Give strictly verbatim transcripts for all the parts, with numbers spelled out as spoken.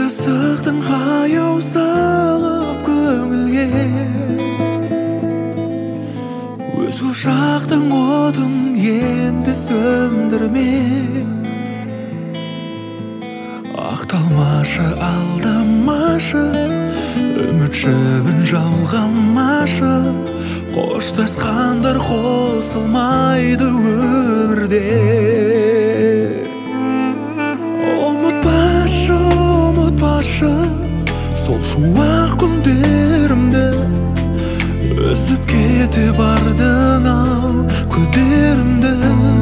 мысықтың қаяу салып көңілге, өзге жақтың отын енді сөндірме. Ақталмашы, алдамашы, үміт жібін жалғамашы. Қоштасқандар қосылмайды өмірде. Ұмытпашы, ұмытпашы, сол шуақ күндерімді. Үзіп кете бардың ау күдерімді.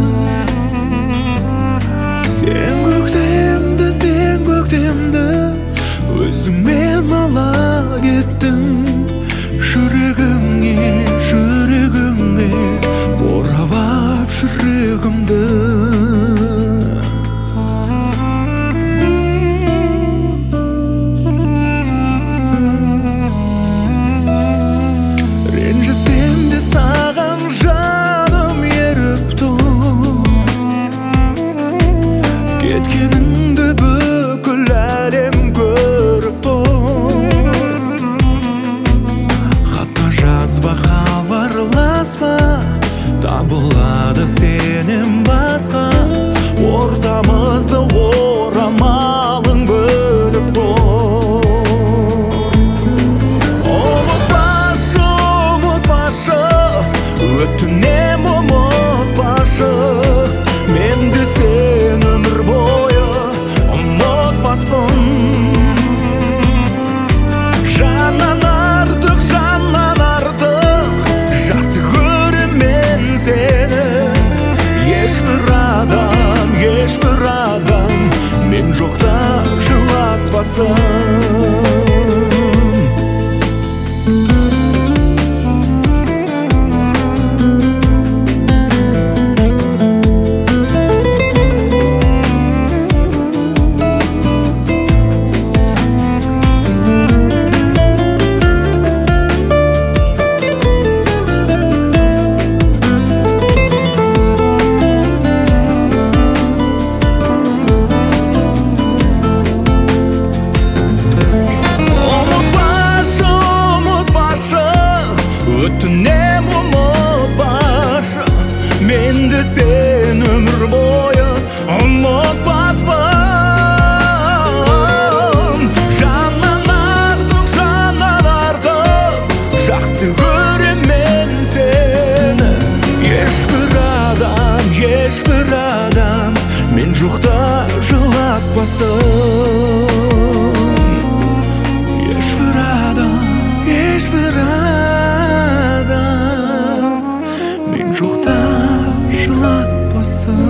Сен көктемді, сен көктемді өзіңмен ала кеттің. Жүрегіңе, жүрегіңе борап ап жүрегімді. Ренжісем де саған жаным еріп тұр. Кеткеніңді бүкіл әлем көріп тұр. Хатқа жазба, хабарласпа, табылады сенен басқа. Ортамызды орамалың бөліп тұр. Ұмытпашы, ұмытпашы, өтінем ұмытпашы. Мен де сен өмір бойы ұмытпаспын. Жаннан артық, жаннан артық жақсы көремін сені. Ешбір адам, ешбір адам мен жоқта жылатпасын. Өтінем ұмытпашы, мен де сен өмір бойы ұмытпаспын. Жаннан артық, жаннан артық жақсы көремін сені. Ешбір адам, ешбір адам мен жоқта жылатпасын. Ешбір адам, ешбір адам мен жоқта жылатпасын.